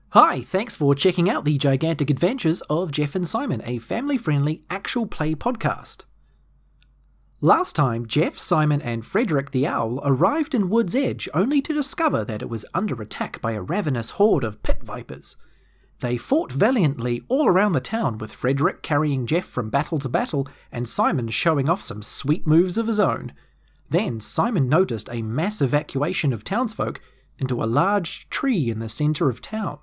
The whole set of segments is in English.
Hi, thanks for checking out the gigantic adventures of Jeff and Simon, a family-friendly actual play podcast. Last time, Jeff, Simon and Frederick the Owl arrived in Wood's Edge only to discover that it was under attack by a ravenous horde of pit vipers. They fought valiantly all around the town, with Frederick carrying Jeff from battle to battle and Simon showing off some sweet moves of his own. Then Simon noticed a mass evacuation of townsfolk into a large tree in the centre of town.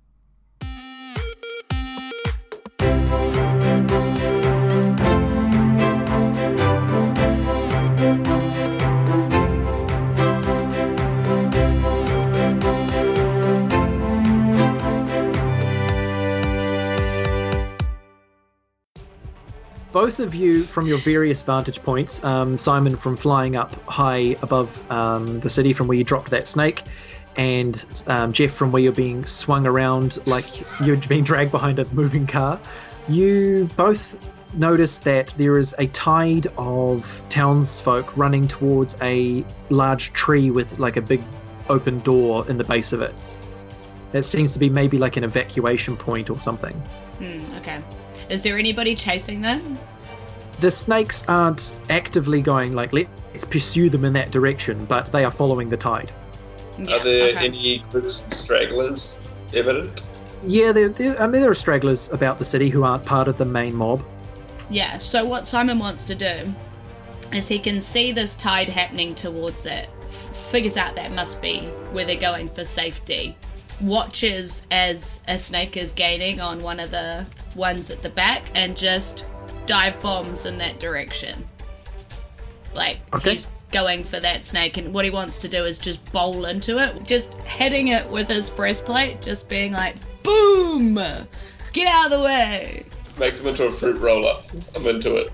Both of you, from your various vantage points, Simon from flying up high above the city from where you dropped that snake, and Jeff from where you're being swung around like you're being dragged behind a moving car, you both notice that there is a tide of townsfolk running towards a large tree with like a big open door in the base of it. That seems to be maybe like an evacuation point or something. Okay. Is there anybody chasing them? The snakes aren't actively going like, let's pursue them in that direction, but they are following the tide. Yeah, are there any groups of stragglers evident? Yeah, there are stragglers about the city who aren't part of the main mob. Yeah, so what Simon wants to do is he can see this tide happening towards it, figures out that must be where they're going for safety, watches as a snake is gaining on one of the ones at the back and just dive bombs in that direction. He's going for that snake, and what he wants to do is just bowl into it, just hitting it with his breastplate, just being like, boom! Get out of the way! Makes him into a fruit roll-up. I'm into it.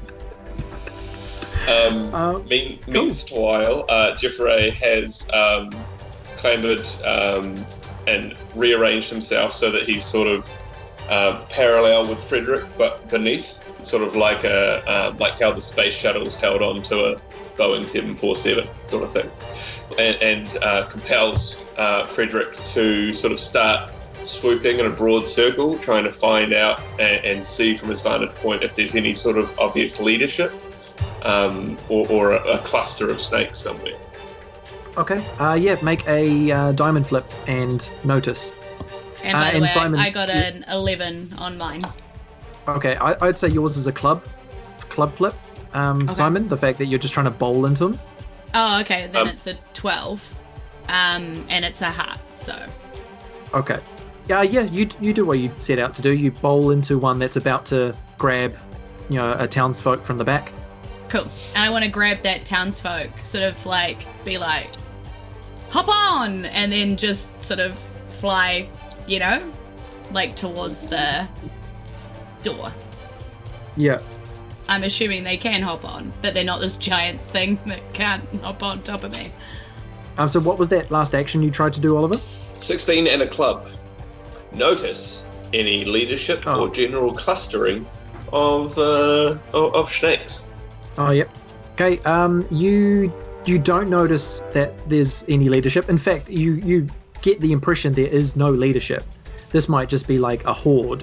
Meanwhile, Jeffrey has clambered and rearranged himself so that he's sort of parallel with Frederick, but beneath, sort of like how the space shuttle's held on to a Boeing 747 sort of thing, and compels Frederick to sort of start swooping in a broad circle, trying to find out and see from his vantage point if there's any sort of obvious leadership or a cluster of snakes somewhere. Okay. Make a diamond flip and notice. And by the way, Simon, I got an 11 on mine. Okay, I'd say yours is a club flip. Okay. Simon, the fact that you're just trying to bowl into him. Oh, okay. Then it's a 12, and it's a heart. So. Okay. You do what you set out to do. You bowl into one that's about to grab, a townsfolk from the back. Cool. And I want to grab that townsfolk, sort of be like, hop on, and then just sort of fly, towards the door. Yeah. I'm assuming they can hop on, that they're not this giant thing that can't hop on top of me. So what was that last action you tried to do, Oliver? 16 and a club. Notice any leadership or general clustering of snakes. Oh, yep. Okay, you don't notice that there's any leadership. In fact, you get the impression there is no leadership. This might just be like a horde.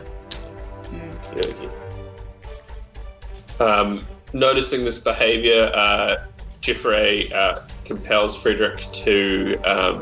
Noticing this behavior, Jeffrey compels Frederick to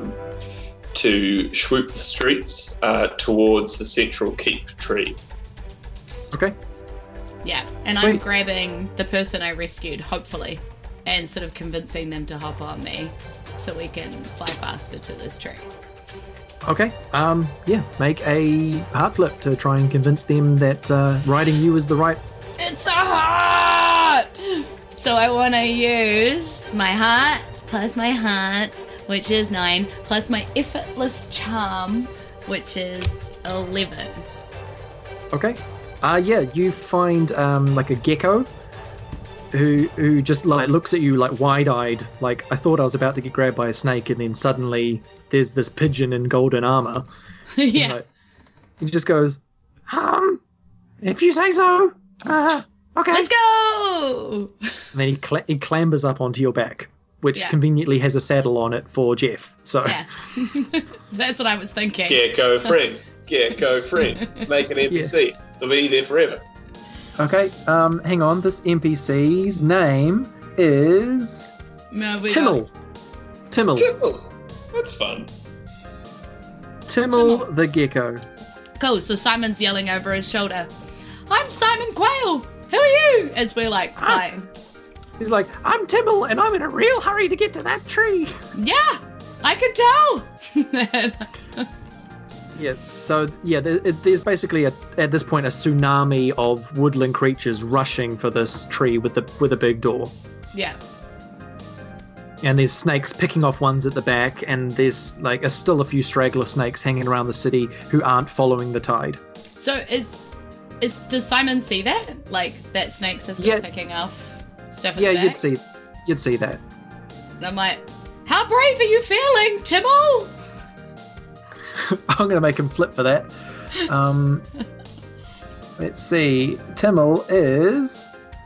swoop the streets towards the central keep tree. Okay. Yeah, and Sweet. I'm grabbing the person I rescued, hopefully, and sort of convincing them to hop on me so we can fly faster to this tree. Okay. Make a heart flip to try and convince them that riding you is the right... It's a heart! So I want to use my heart plus my heart, which is 9, plus my effortless charm, which is 11. Okay. You find like a gecko who just like looks at you like wide-eyed, like I thought I was about to get grabbed by a snake, and then suddenly there's this pigeon in golden armor. Yeah. He just goes, if you say so. Okay. Let's go! And then he clambers up onto your back, which conveniently has a saddle on it for Jeff. So yeah, that's what I was thinking. Gecko friend, gecko friend. Make an NPC. They'll be there forever. Okay, hang on. This NPC's name is Timmel. Timmel. That's fun. Timmel the gecko. Cool, so Simon's yelling over his shoulder, I'm Simon Quayle! Who are you? As we're like flying. He's like, I'm Timmel and I'm in a real hurry to get to that tree. Yeah, I can tell! There's basically at this point a tsunami of woodland creatures rushing for this tree with a big door. Yeah. And there's snakes picking off ones at the back, and there's like still a few straggler snakes hanging around the city who aren't following the tide. So does Simon see that? Like that snakes are still picking off stuff at the back? you'd see that. And I'm like, how brave are you feeling, Timmel? I'm gonna make him flip for that. Let's see. Timmel is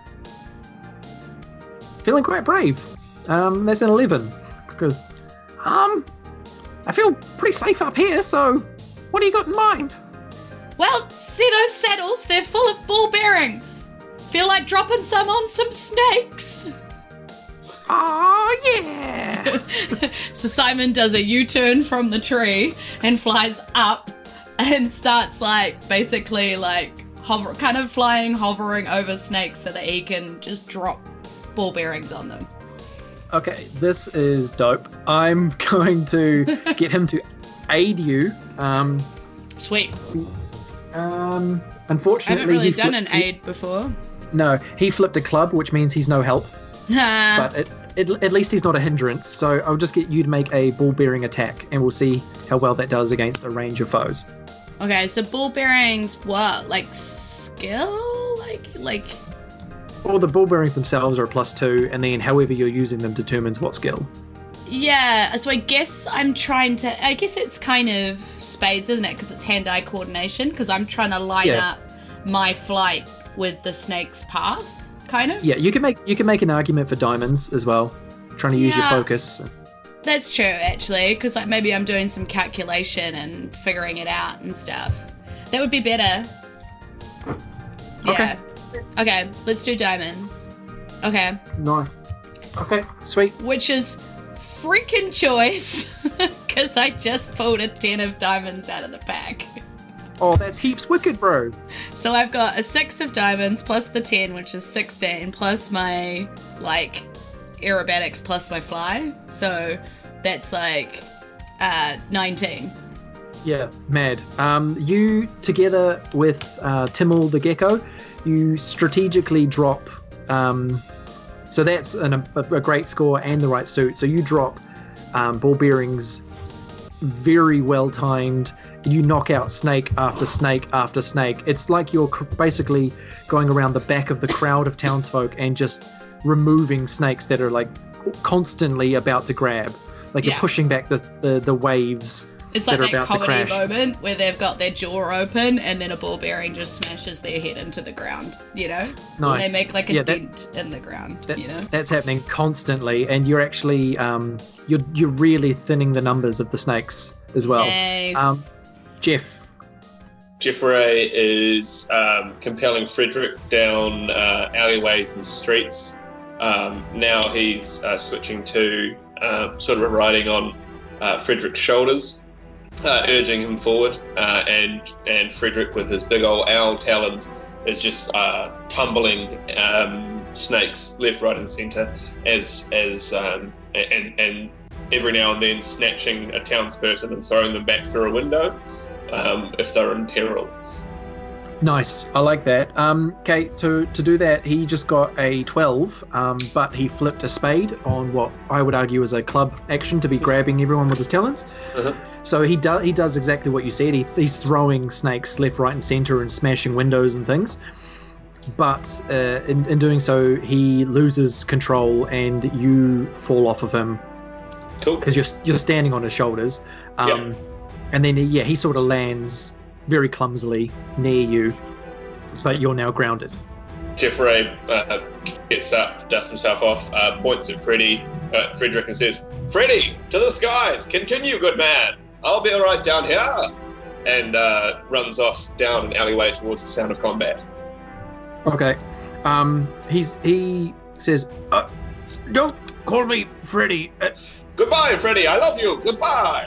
feeling quite brave. That's an 11. Because, I feel pretty safe up here, so what do you got in mind? Well, see those saddles? They're full of ball bearings. Feel like dropping some on some snakes. Oh, yeah! So Simon does a U-turn from the tree and flies up and starts basically hovering over snakes so that he can just drop ball bearings on them. Okay, this is dope. I'm going to get him to aid you. Sweet. Unfortunately, I haven't really done an aid before. No, he flipped a club, which means he's no help. But at least he's not a hindrance, so I'll just get you to make a ball-bearing attack, and we'll see how well that does against a range of foes. Okay, so ball bearings, what? Like skill? Like... Well, the ball bearings themselves are a +2, and then however you're using them determines what skill. Yeah, so I guess it's kind of spades, isn't it? Because it's hand-eye coordination, because I'm trying to line up my flight with the snake's path, kind of. Yeah, you can make an argument for diamonds as well, trying to use your focus. That's true, actually, because maybe I'm doing some calculation and figuring it out and stuff. That would be better. Yeah. Okay, let's do diamonds. Okay. Nice. Okay, sweet. Which is freaking choice, because I just pulled a 10 of diamonds out of the pack. Oh, that's heaps wicked, bro. So I've got a 6 of diamonds plus the 10, which is 16, plus my, aerobatics plus my fly. So that's 19. Yeah, mad. You, together with Timmel the gecko, you strategically drop... so that's a great score and the right suit. So you drop ball bearings very well timed. You knock out snake after snake after snake. It's like you're basically going around the back of the crowd of townsfolk and just removing snakes that are constantly about to grab. You're pushing back the waves. It's like that comedy moment where they've got their jaw open and then a ball bearing just smashes their head into the ground, you know? Nice. And they make a dent in the ground, you know? That's happening constantly, and you're actually, you're really thinning the numbers of the snakes as well. Nice. Jeff. Jeffrey is compelling Frederick down alleyways and streets. Now he's switching to sort of riding on Frederick's shoulders. Urging him forward, and Frederick with his big old owl talons is just tumbling snakes left, right, and centre, and every now and then snatching a townsperson and throwing them back through a window if they're in peril. Nice, I like that. Okay, to do that, he just got a 12, but he flipped a spade on what I would argue is a club action to be grabbing everyone with his talons. Uh-huh. So he does exactly what you said. He's throwing snakes left, right, and centre and smashing windows and things. But in doing so, he loses control and you fall off of him. Cool. Because you're standing on his shoulders. And then he sort of lands very clumsily near you, but you're now grounded. Jeffrey gets up, dusts himself off, points at Frederick and says, "Freddy, to the skies! Continue, good man! I'll be all right down here." and runs off down an alleyway towards the sound of combat. Okay. He says, "Don't call me Freddy." Goodbye, Freddy. I love you. Goodbye.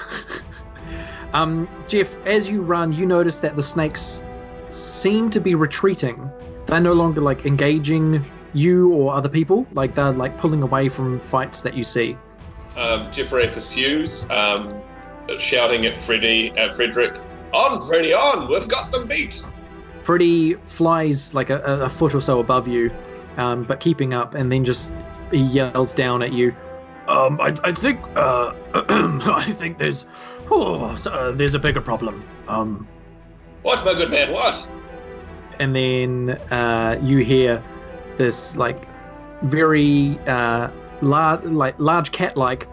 Jeff, as you run, you notice that the snakes seem to be retreating. They're no longer like engaging you or other people. Like they're like pulling away from fights that you see. Jeffrey pursues, shouting at Frederick, "On, Freddy, on! We've got them beat!" Freddy flies like a foot or so above you, but keeping up, and then just he yells down at you. I think I think there's a bigger problem. What, my good man? What? And then you hear this like very large cat-like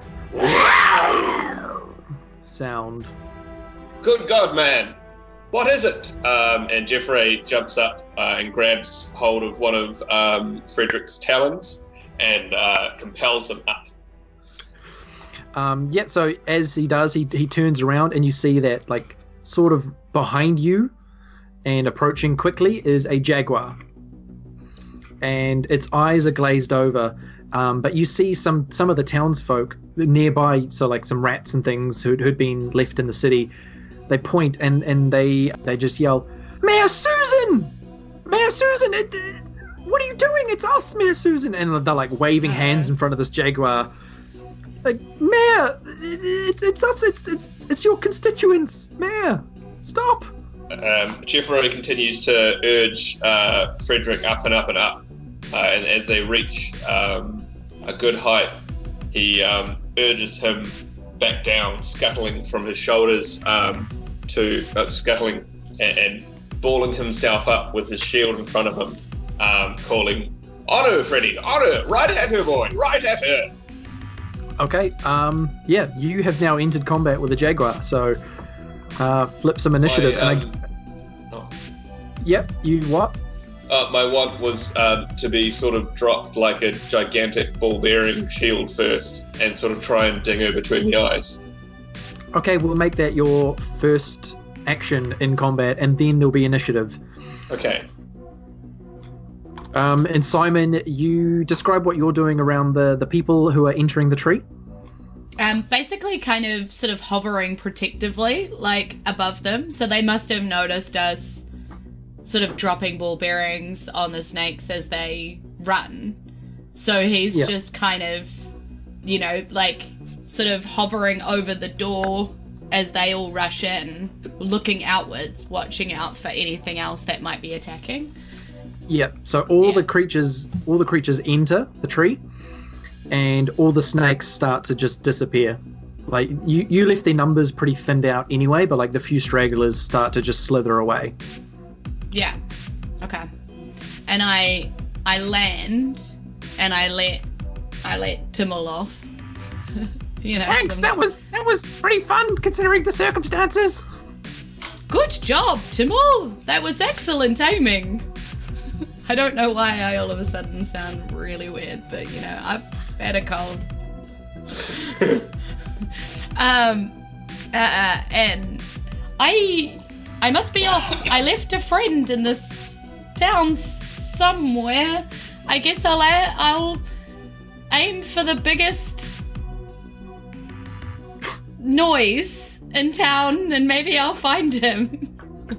sound. Good God, man! What is it? And Jeffrey jumps up and grabs hold of one of Frederick's talons and compels him up. So as he does, he turns around and you see that like sort of behind you and approaching quickly is a jaguar. And its eyes are glazed over, but you see some of the townsfolk nearby, so like some rats and things who'd been left in the city. They point and they just yell, "Mayor Susan! Mayor Susan! What are you doing? It's us, Mayor Susan!" And they're like waving hands in front of this jaguar. Like, "Mayor, it's us, it's your constituents, Mayor, stop!" Jeffrey continues to urge Frederick up and up and up, and as they reach a good height, he urges him back down, scuttling from his shoulders scuttling and balling himself up with his shield in front of him, calling, "Honor, Freddy, honor! Right at her, boy, right at her!" Okay, you have now entered combat with a jaguar, so flip some initiative. Yep, you what? My want was to be sort of dropped like a gigantic ball-bearing shield first and sort of try and ding her between the eyes. Okay, we'll make that your first action in combat, and then there'll be initiative. Okay. And Simon, you describe what you're doing around the people who are entering the tree? Basically kind of sort of hovering protectively, like above them. So they must have noticed us sort of dropping ball bearings on the snakes as they run. So he's just kind of, like sort of hovering over the door as they all rush in, looking outwards, watching out for anything else that might be attacking. Yep. So all the creatures enter the tree, and all the snakes start to just disappear. Like you left their numbers pretty thinned out anyway, but like the few stragglers start to just slither away. Yeah. Okay. And I land, and I let Timul off. Thanks. That was pretty fun considering the circumstances. Good job, Timul. That was excellent aiming. I don't know why I all of a sudden sound really weird, but I've had a cold. And I must be off. I left a friend in this town somewhere. I guess I'll aim for the biggest noise in town, and maybe I'll find him.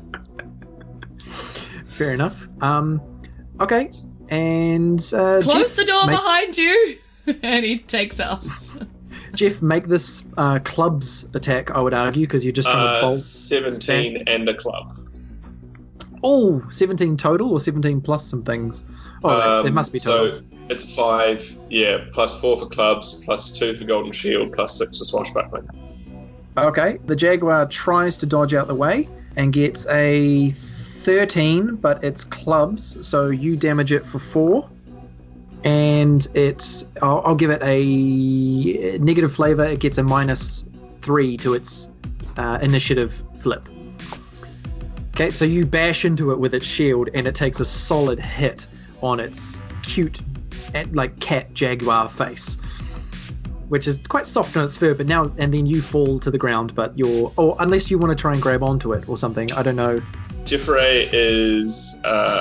Fair enough. Okay, and close the door behind you. And he takes off. Jeff, make this clubs attack, I would argue, because you're just trying to bolt. 17 and a club. Oh, 17 total or 17 plus some things? Oh, it must be total. So it's 5, plus 4 for clubs, plus 2 for golden shield, plus 6 for swashbuckling. Okay, the jaguar tries to dodge out the way and gets a 13, but it's clubs, so you damage it for 4. And I'll give it a negative flavor. It gets a -3 to its initiative flip. Okay, so you bash into it with its shield, and it takes a solid hit on its cute, like cat jaguar face. which is quite soft on its fur, but now and then you fall to the ground, but or unless you want to try and grab onto it or something, I don't know. Jeffrey is,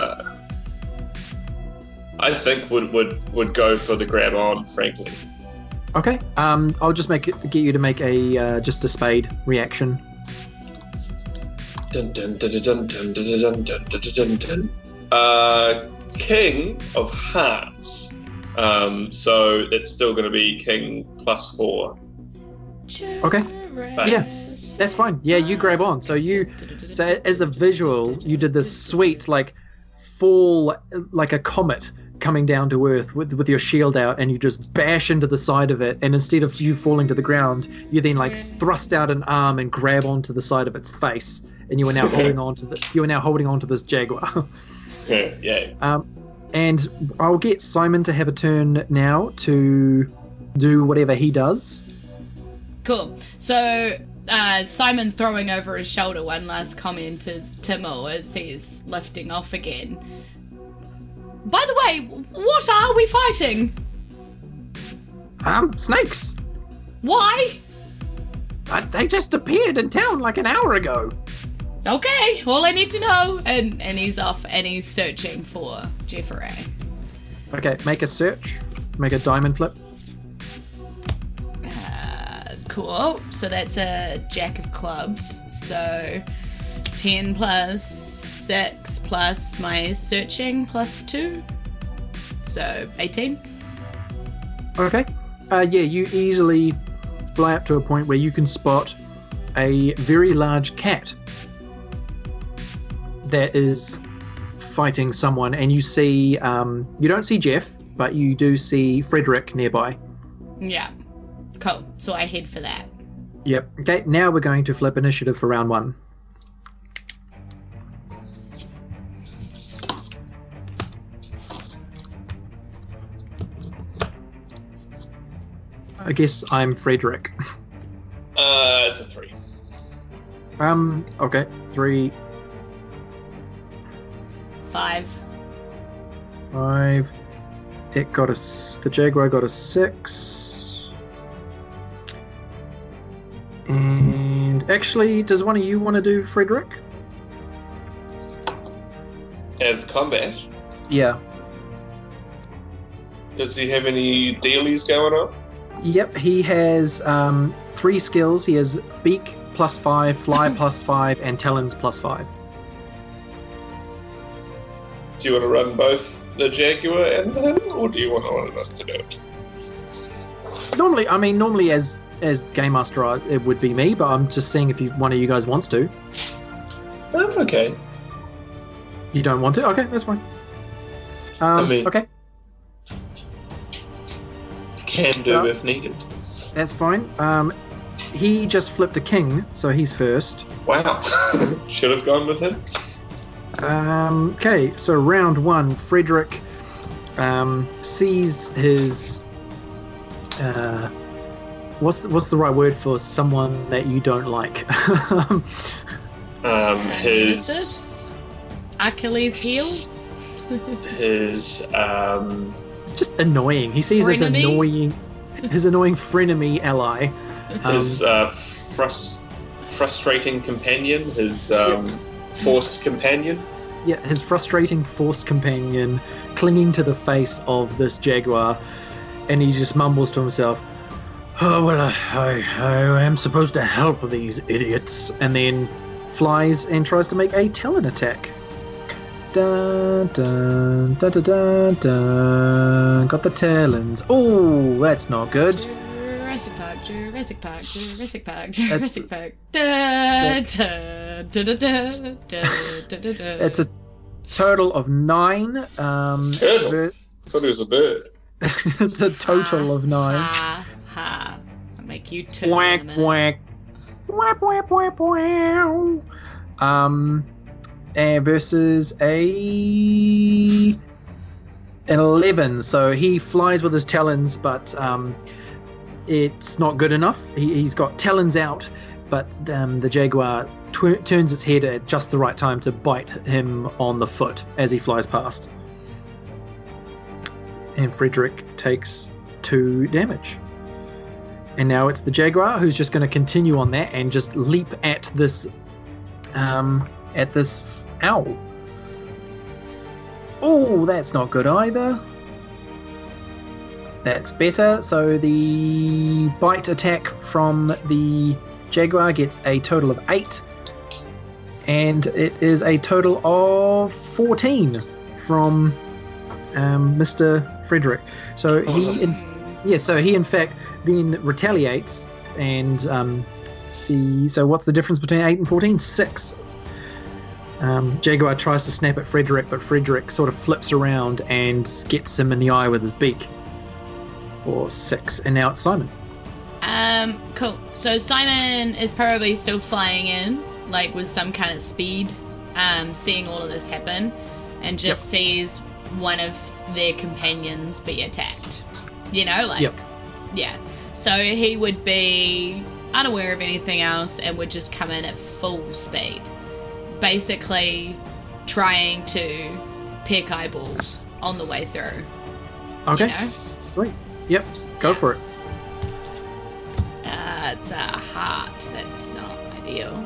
I think would go for the grab on, frankly. Okay, I'll just get you to make just a spade reaction. Dun, dun, dun, dun, dun, dun, dun, dun, dun, dun, dun. King of Hearts. So it's still going to be King +4. Okay. Yes, that's fine. Yeah, you grab on. So as the visual, you did this sweet fall like a comet coming down to earth with your shield out, and you just bash into the side of it, and instead of you falling to the ground, you then thrust out an arm and grab onto the side of its face, and you are now holding on to this jaguar. Yeah. And I'll get Simon to have a turn now to do whatever he does. Cool. So Simon throwing over his shoulder one last comment as Timo as he's lifting off again. By the way, what are we fighting? Snakes. Why? They just appeared in town like an hour ago. Okay, all I need to know. And he's off and he's searching for Jeffrey. Okay, make a search. Make a diamond flip. Cool. So that's a jack of clubs. So 10 plus 6 plus my searching plus 2. So 18. Okay. You easily fly up to a point where you can spot a very large cat that is fighting someone, and you see you don't see Jeff, but you do see Frederick nearby. Yeah. Cool. So I head for that. Yep. Okay, now we're going to flip initiative for round 1. I guess I'm Frederick. It's a 3. Okay. 3. 5. It got the Jaguar got a 6. And actually, does one of you want to do Frederick? As combat? Yeah. Does he have any dealies going on? Yep, he has 3 skills. He has beak +5, fly +5, and talons +5. Do you want to run both the Jaguar and him, or do you want one of us to do it? Normally as Game Master, it would be me, but I'm just seeing if one of you guys wants to. Okay. You don't want to? Okay, that's fine. Okay. Can do if needed. That's fine. He just flipped a king, so he's first. Wow. Should have gone with him. Okay, so round 1, Frederick sees his what's the right word for someone that you don't like? His Achilles heel. His It's just annoying. He sees his annoying frenemy ally. His frustrating companion. His forced companion. Yeah, his frustrating forced companion clinging to the face of this jaguar, and he just mumbles to himself, "Oh, well, I am supposed to help these idiots," and then flies and tries to make a talon attack. Dun, dun, dun, dun, dun, dun. Got the talons. Oh, that's not good. Jurassic Park. It's a total of 9. Turtle? I thought it was a bird. It's a total of 9. Ha. I'll make you turn. Quack, quack. Whap, whap, whap, wow. Versus an 11. So he flies with his talons, but it's not good enough. He's got talons out, but the jaguar turns its head at just the right time to bite him on the foot as he flies past. And Frederick takes 2 damage. And now it's the Jaguar who's just going to continue on that and just leap at this owl. Oh, that's not good either. That's better. So the bite attack from the Jaguar gets a total of 8. And it is a total of 14 from Mr. Frederick. So he in fact then retaliates, and so what's the difference between 8 and 14? 6. Jaguar tries to snap at Frederick, but Frederick sort of flips around and gets him in the eye with his beak for 6. And now it's Simon. Cool. So Simon is probably still flying in, like with some kind of speed, seeing all of this happen, and just sees one of their companions be attacked. Yeah. So he would be unaware of anything else and would just come in at full speed, basically trying to pick eyeballs on the way through. Okay. Sweet. Yep. Go for it. It's a heart. That's not ideal.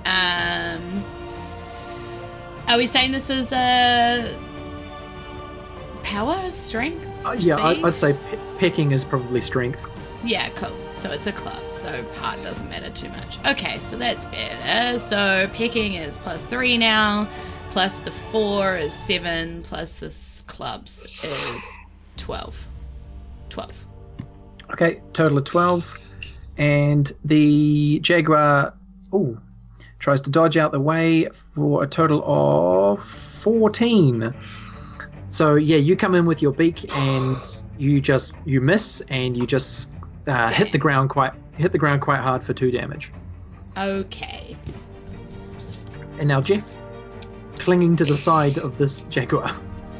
Are we saying this is a power, strength? Yeah, I'd say pecking is probably strength. Yeah, cool. So it's a club, so part doesn't matter too much. Okay, so that's better. So pecking is +3 now, plus the 4 is 7, plus this clubs is 12. 12. Okay, total of 12. And the Jaguar tries to dodge out the way for a total of 14. So yeah, you come in with your beak and you miss, and you just hit the ground quite hard for 2 damage. Okay. And now Jeff, clinging to the side of this Jaguar.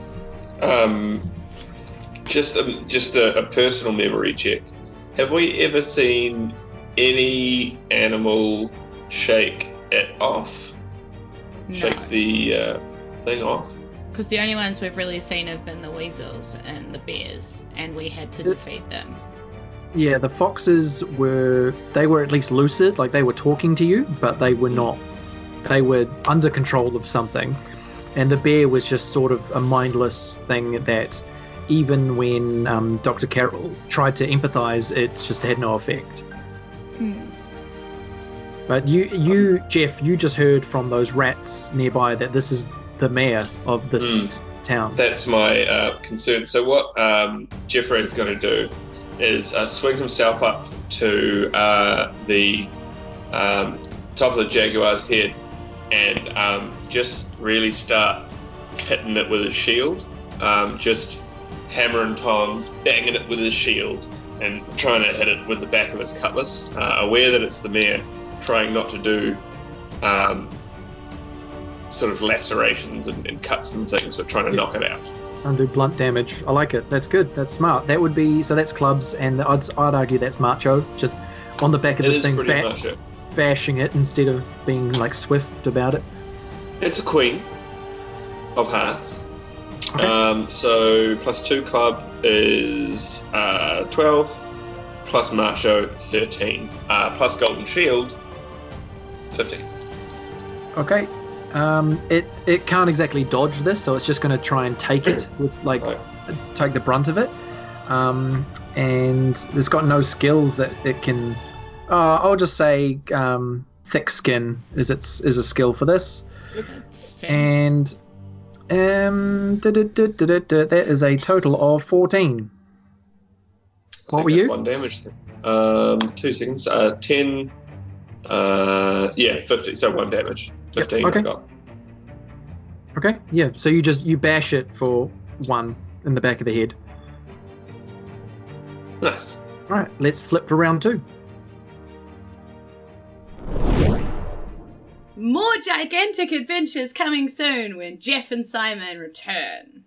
Just a personal memory check. Have we ever seen any animal shake it off? No. Shake the thing off? Because the only ones we've really seen have been the weasels and the bears, and we had to defeat them. Yeah, the foxes were at least lucid, like they were talking to you, but they were not. They were under control of something. And the bear was just sort of a mindless thing that even when Dr. Carroll tried to empathize, it just had no effect. But you, Jeff, you just heard from those rats nearby that this is the mayor of this town. That's my concern. So what Jeffrey is going to do is swing himself up to the top of the Jaguar's head and just really start hitting it with his shield. Just hammer and tongs, banging it with his shield and trying to hit it with the back of his cutlass, aware that it's the mayor, trying not to do sort of lacerations and cuts and things, but trying to knock it out. Trying to do blunt damage. I like it. That's good. That's smart. That would be, so that's clubs, and I'd argue that's macho, just on the back of this thing, bashing it instead of being like swift about it. It's a queen of hearts. Okay. So +2 club is 12, plus macho 13, plus golden shield 15. Okay. It can't exactly dodge this, so it's just going to try and take it with take the brunt of it. And it's got no skills that it can. I'll just say thick skin is a skill for this. That's fair. And that is a total of 14. What were you? 1 damage. 2 seconds. 10. 50. So 1 damage. 15. Yep. Okay. I got. Okay. Yeah. So you bash it for 1 in the back of the head. Nice. All right. Let's flip for round 2. More gigantic adventures coming soon when Jeff and Simon return.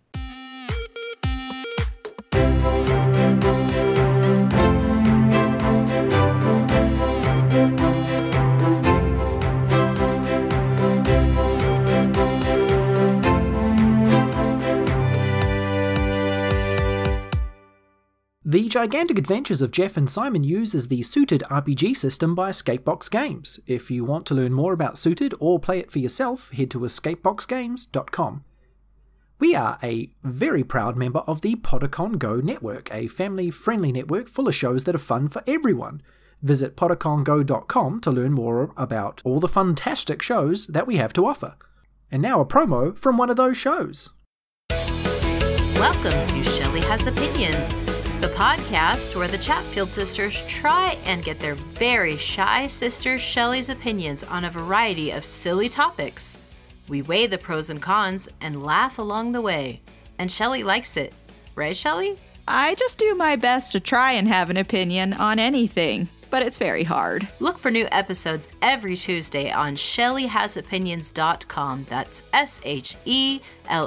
The Gigantic Adventures of Jeff and Simon uses the Suited RPG system by Escapebox Games. If you want to learn more about Suited or play it for yourself, head to escapeboxgames.com. We are a very proud member of the Podicon Go network, a family-friendly network full of shows that are fun for everyone. Visit podicongo.com to learn more about all the fantastic shows that we have to offer. And now a promo from one of those shows. Welcome to Shelley Has Opinions, the podcast where the Chatfield sisters try and get their very shy sister Shelley's opinions on a variety of silly topics. We weigh the pros and cons and laugh along the way. And Shelley likes it. Right, Shelley? I just do my best to try and have an opinion on anything, but it's very hard. Look for new episodes every Tuesday on ShelleyHasOpinions.com. That's SHELLEY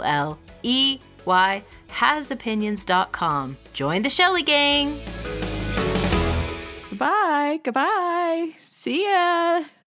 hasopinions.com. Join the Shelley gang! Goodbye. See ya.